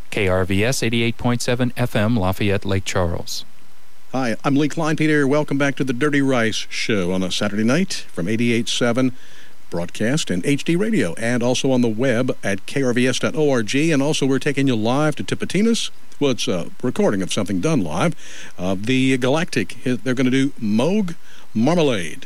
KRVS 88.7 FM, Lafayette, Lake Charles. Hi, I'm Lee Kleinpeter. Welcome back to the Dirty Rice Show on a Saturday night from 88.7 broadcast and HD radio, and also on the web at krvs.org. And also we're taking you live to Tipitinas. Well, it's a recording of something done live. The Galactic, they're going to do Moog Marmalade.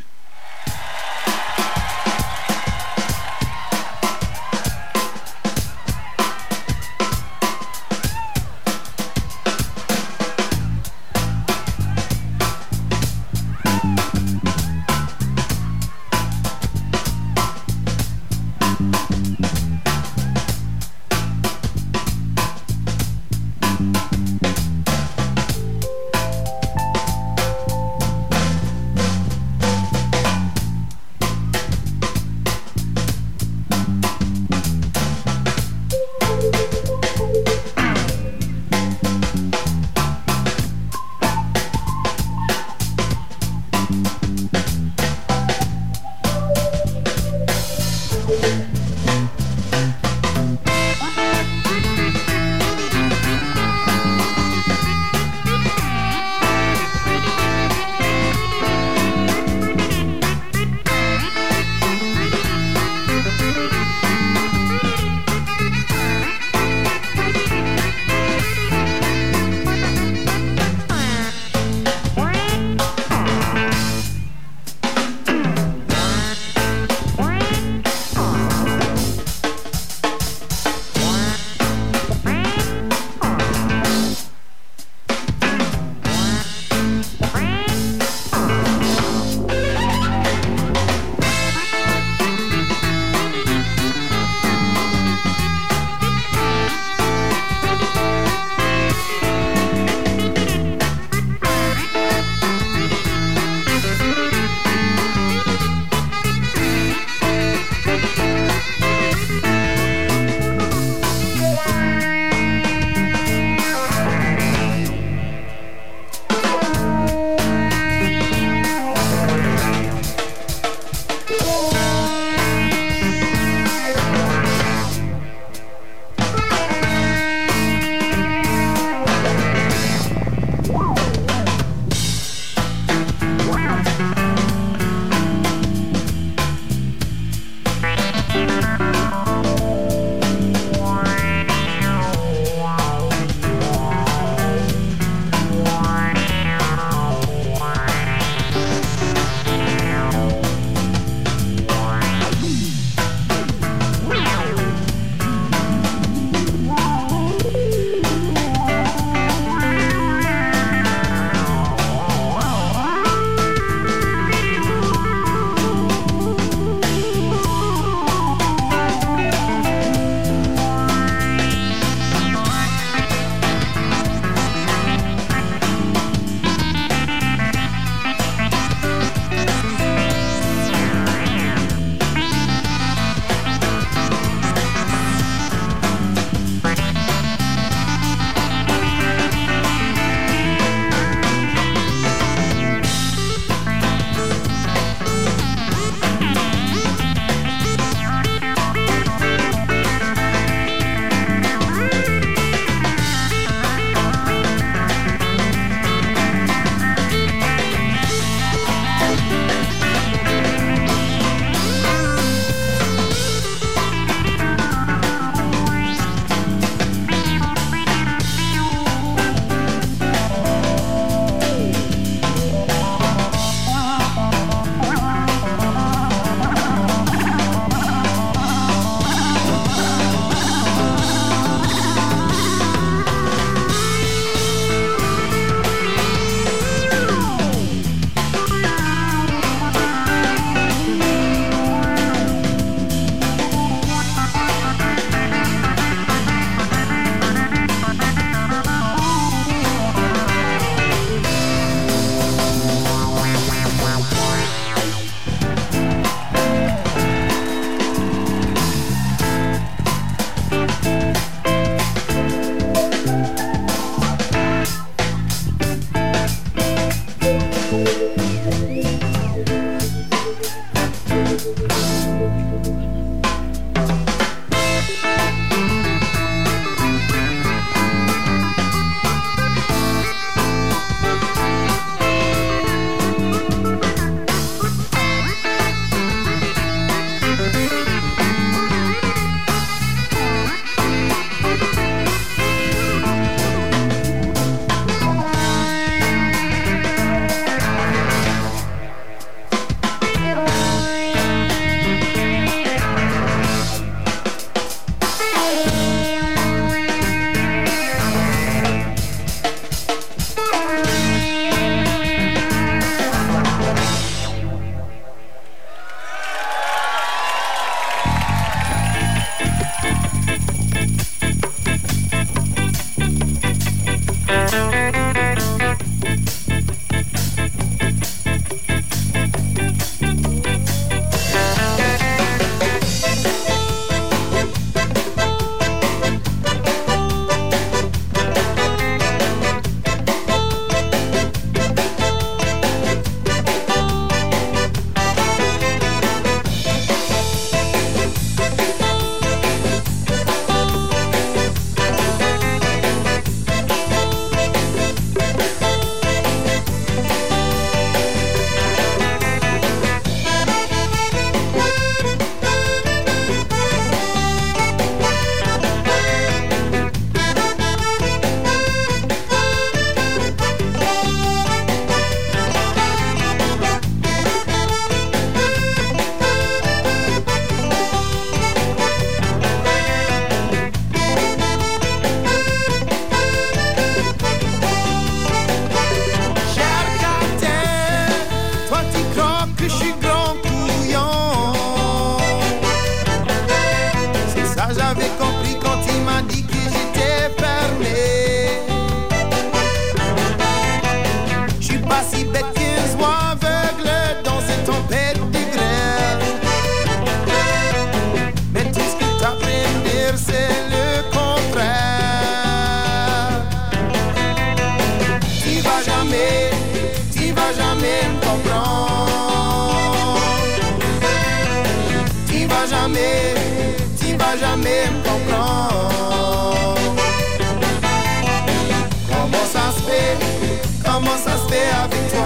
fait avec toi.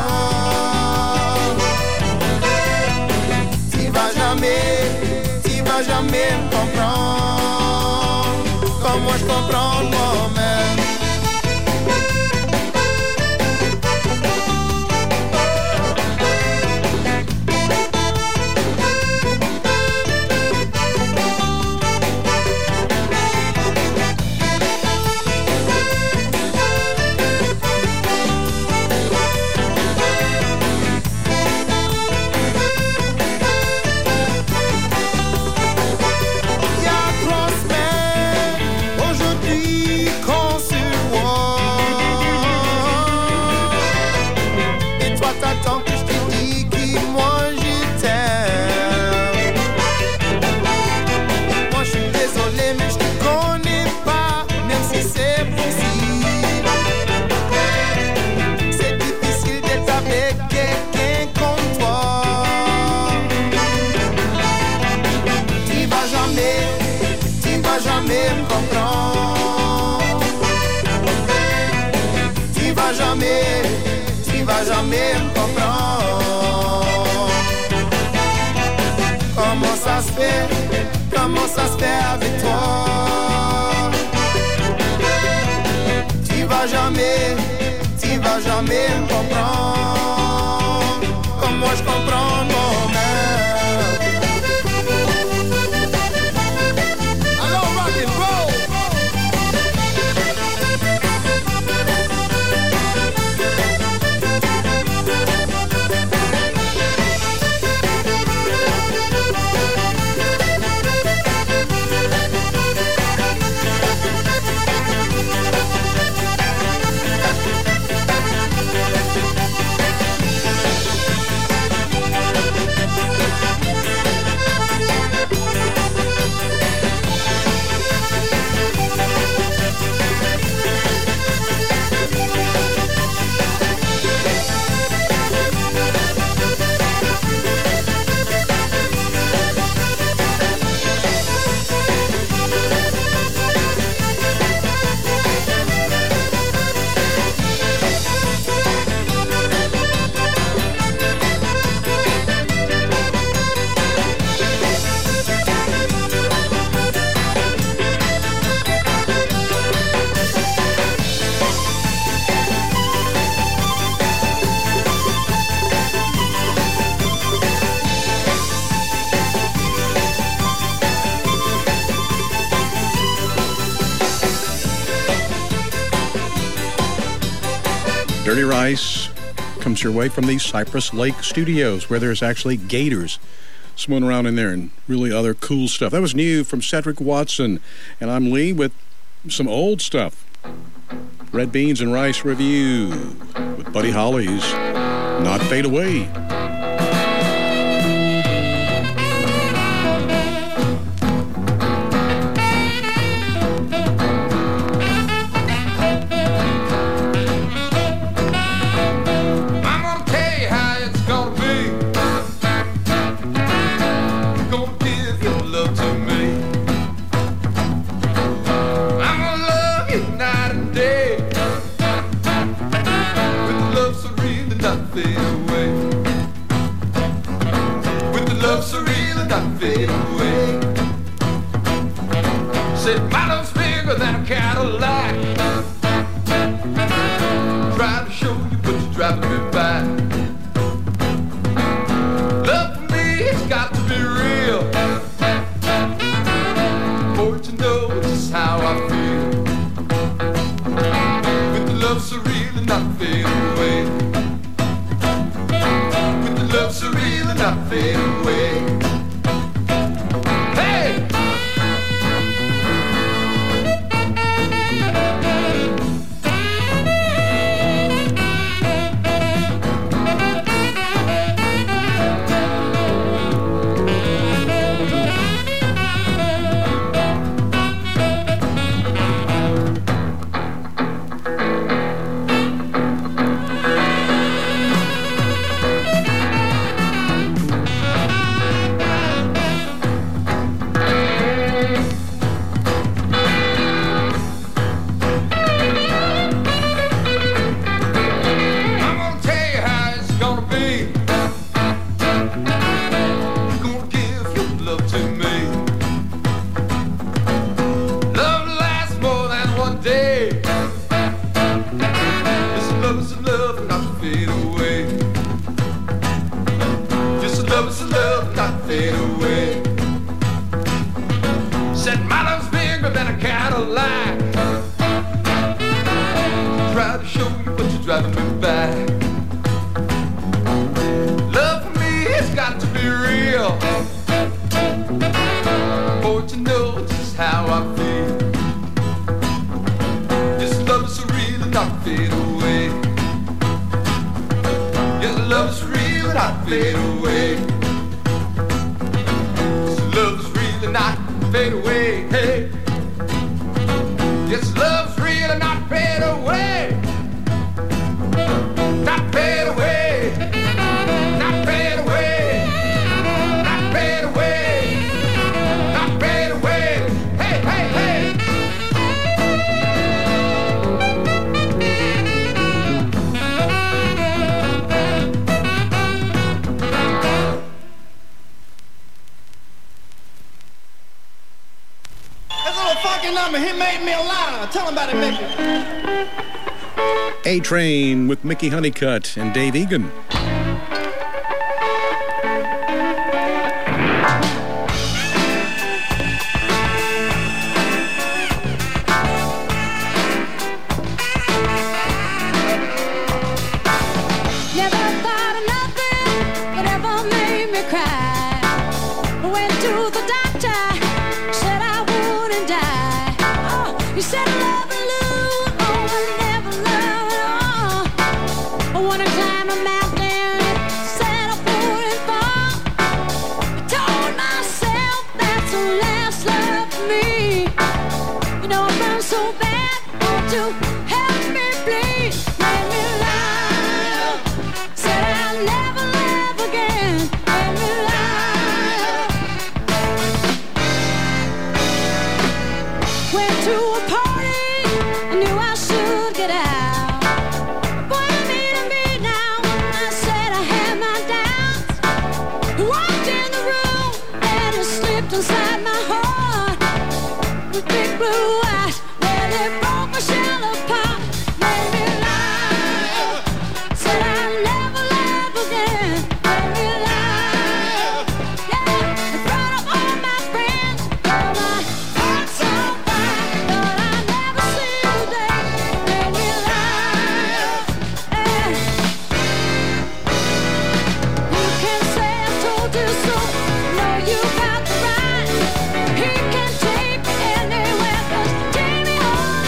Tu vas jamais me comprendre comme moi je comprends moi-même. Tu vas jamais me comprendre. Comment ça se fait avec toi? Tu vas jamais me comprendre comme moi je comprends moi-même. Alors rock and roll. Dirty Rice comes your way from the Cypress Lake Studios, where there's actually gators swimming around in there and really other cool stuff. That was new from Cedric Watson, and I'm Lee with some old stuff. Red Beans and Rice Review with Buddy Holly's Not Fade Away. day. This love is a love, not to fade away. This love is a love, not to fade away. Said my love's bigger than a Cadillac. Try to show you, but you're driving me back. Love for me has got to be real. For to know just how I feel. This love is real and not fade away. Yes, love is real and not fade away. This love is real and not fade away. Hey. Yes, love is real and not fade away. Not fade away. Not fade away. Not fade away. Not fade away. Hey, hey, hey. This little fucking number, he made me a liar. Tell him about it, Mickey. A-Train with Mickey Honeycutt and Dave Egan. Never thought of nothing would ever make me cry. Went to the doctor, said I wouldn't die. Oh, he said love and lose, oh, I never love at all. I wanna climb a mountain, said I wouldn't fall. I told myself that's the last love for me. You know I burn so bad, won't you help me please? Made me lie. Said I'll never love again. Made me lie. Went to a party, I knew I should get out. Wanted me to be now. I said I had my doubts. He walked in the room and it slipped inside my heart. With big blue eyes, where they broke my shell apart. Made me lie. Said I'll never love again. Made me lie. Yeah, in front of all my friends, oh, my heart's on fire. Thought I'd never see the day. Made me lie. Yeah. You can say I told you so. No, you got the right. He can take me anywhere, 'cause take me all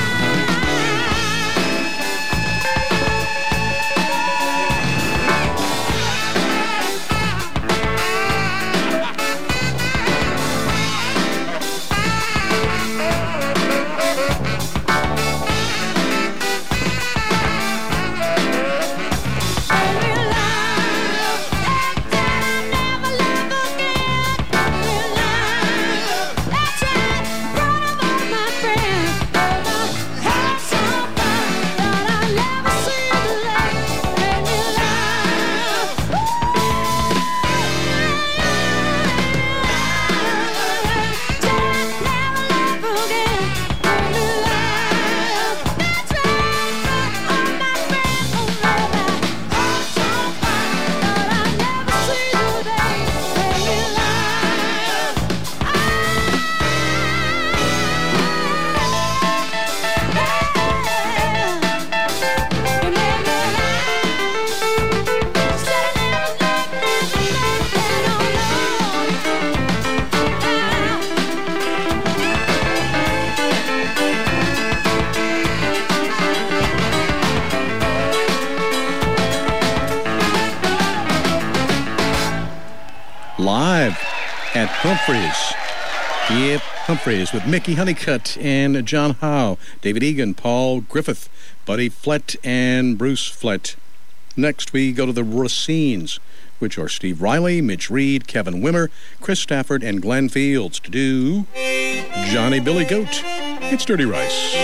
Live at Humphreys. Yep, Humphreys with Mickey Honeycutt and John Howe, David Egan, Paul Griffith, Buddy Flett, and Bruce Flett. Next, we go to the Racines, which are Steve Riley, Mitch Reed, Kevin Wimmer, Chris Stafford, and Glenn Fields to do Johnny Billy Goat. It's Dirty Rice.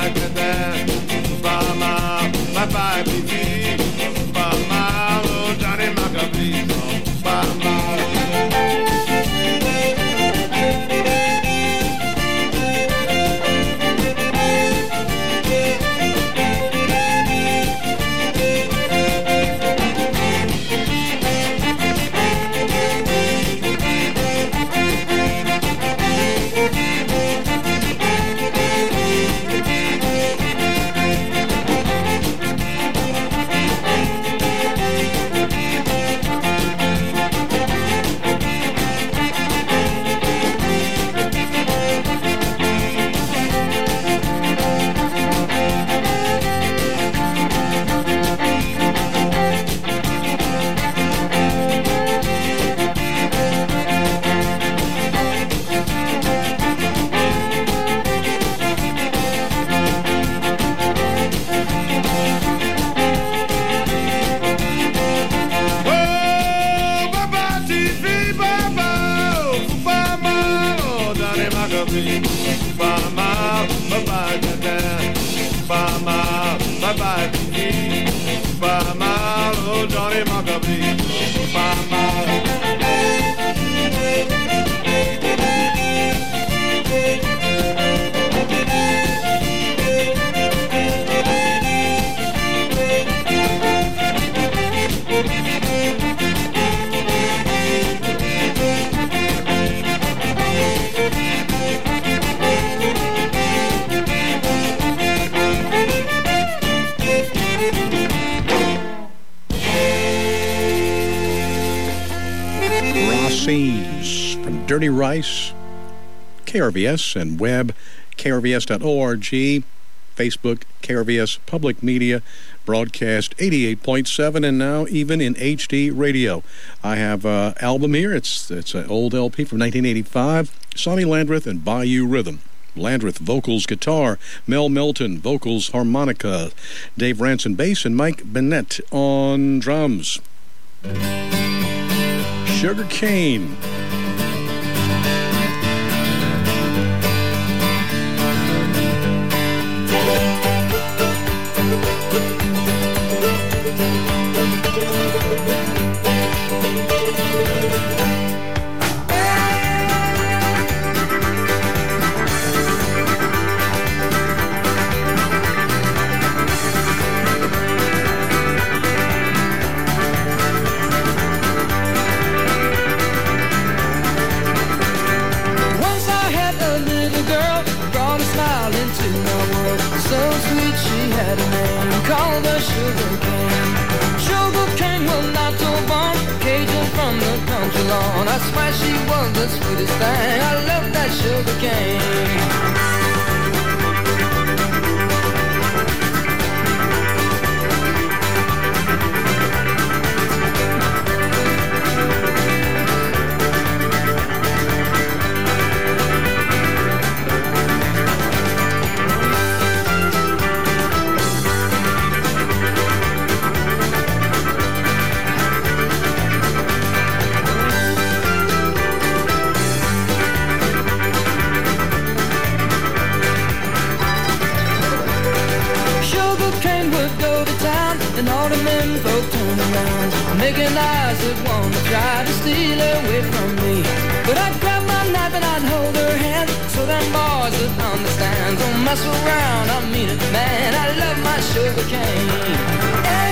Dirty Rice, KRVS, and web, krvs.org, Facebook, KRVS Public Media, broadcast 88.7, and now even in HD radio. I have an album here. It's an old LP from 1985, Sonny Landreth and Bayou Rhythm. Landreth, vocals, guitar, Mel Melton, vocals, harmonica, Dave Ranson, bass, and Mike Bennett on drums. Sugar Cane. That's why she was the sweetest thing. I love that sugar cane. Making eyes that wanna try to steal away from me. But I'd grab my knife and I'd hold her hand, so them boys would understand. Don't mess around, I mean it, man. I love my sugar cane. Hey.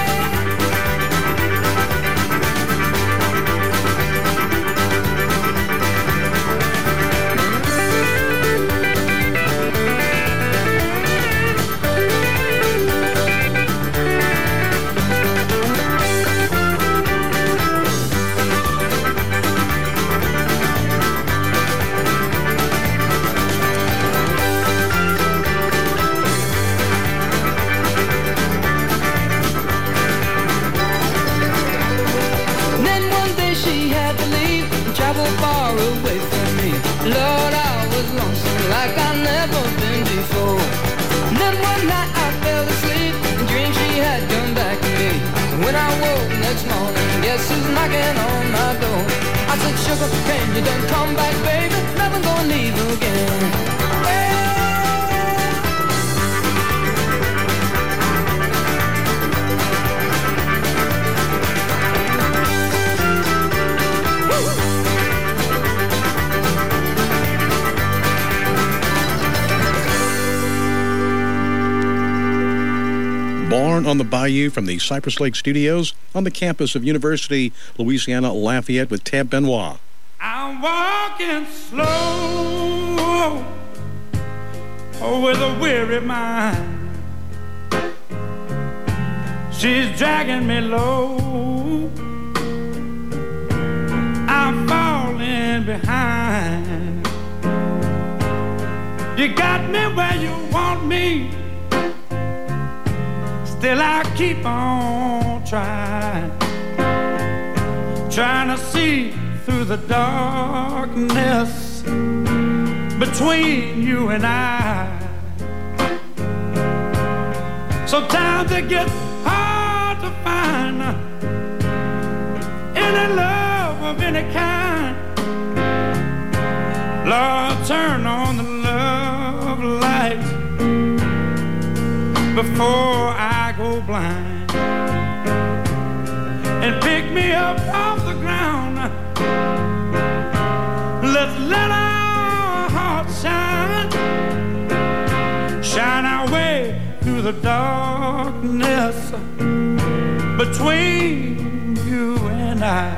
Lord, I was lonesome like I'd never been before. And then one night I fell asleep and dreamed she had come back to me. When I woke next morning, guess who's knocking on my door? I said, sugar cane, you done come back, baby. Never gonna leave again. Hey. Born on the Bayou from the Cypress Lake Studios on the campus of University Louisiana Lafayette with Tab Benoit. I'm walking slow with a weary mind. She's dragging me low. I'm falling behind. You got me where you want me. Still I keep on trying to see through the darkness between you and I. Sometimes it gets hard to find any love of any kind. Lord, turn on the love light before I go blind, and pick me up off the ground. Let's let our hearts shine our way through the darkness between you and I.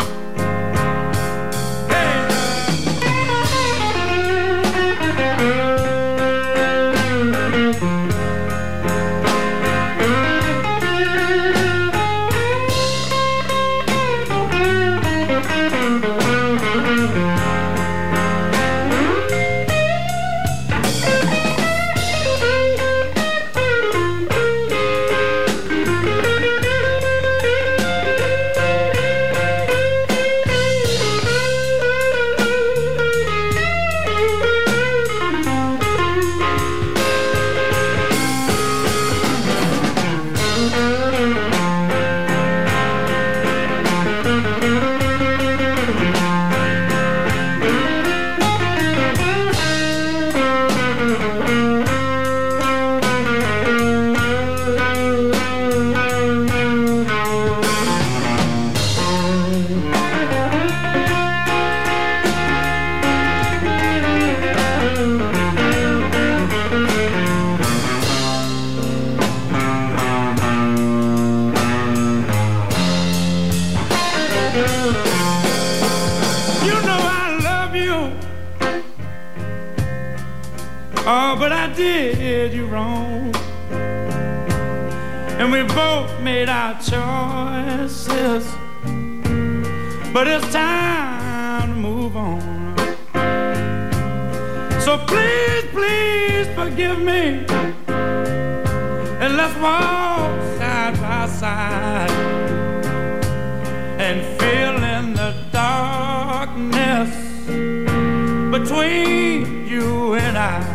Oh, but I did you wrong, and we both made our choices, but it's time to move on. So please, please forgive me, and let's walk side by side and fill in the darkness between you and I.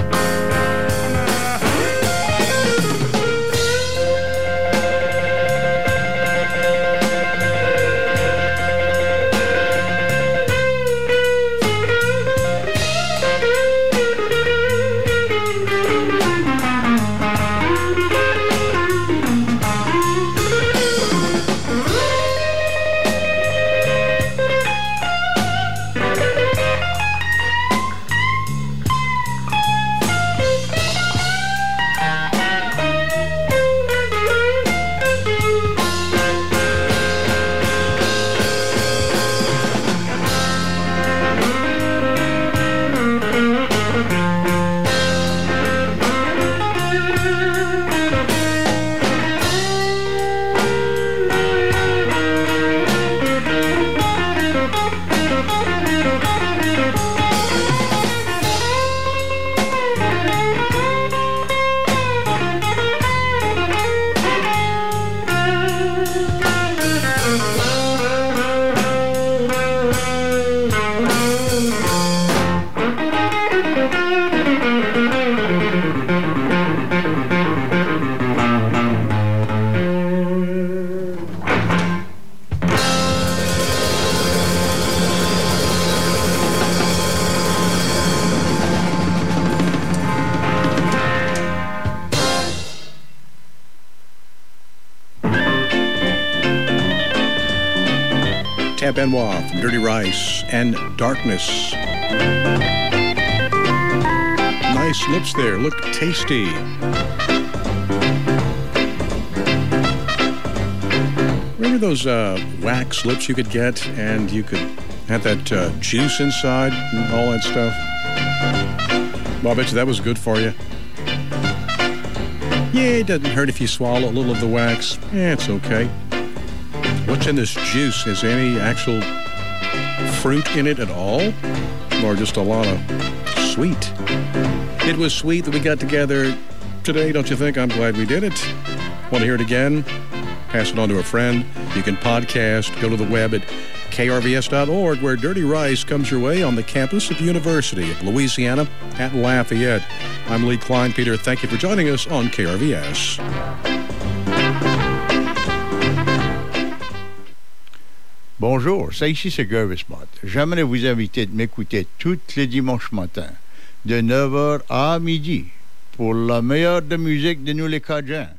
Tab Benoit from Dirty Rice and Darkness. Nice lips there, look tasty. Remember those wax lips you could get, and you could have that juice inside and all that stuff? Well, I bet you that was good for you. Yeah, it doesn't hurt if you swallow a little of the wax. Yeah, it's okay. What's in this juice? Is there any actual fruit in it at all? Or just a lot of sweet? It was sweet that we got together today, don't you think? I'm glad we did it. Want to hear it again? Pass it on to a friend. You can podcast. Go to the web at krvs.org, where Dirty Rice comes your way on the campus of University of Louisiana at Lafayette. I'm Lee Kleinpeter. Thank you for joining us on KRVS. Bonjour, c'est ici c'est Gervis Mott. J'aimerais vous inviter de m'écouter tous les dimanches matins de 9h à midi pour la meilleure de musique de nous les Cajuns.